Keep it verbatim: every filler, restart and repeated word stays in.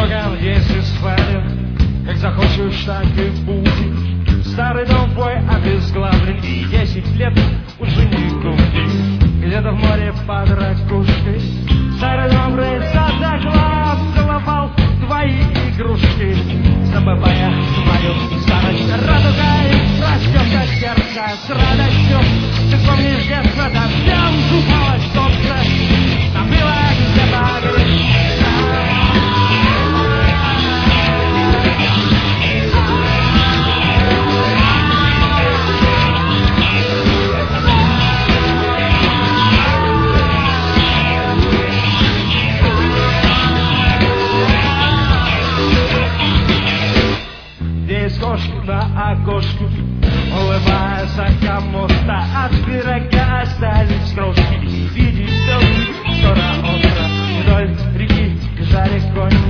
Богом, если свален, как захочешь, так и будешь. Старый дом твой обезглавлен, и десять лет уже не купишь. Где-то в море под ракушкой старый добрый садоклад целовал твои игрушки, забывая свою старость. Радугой растет от сердца с радостью. Ты помнишь детство, дождем купалось солнце, там было где-то грусть. Кошки на окошку, улыбается кому-то, от пирога остались крошки. Видишь, что скоро утро, вдоль реки бежали кони.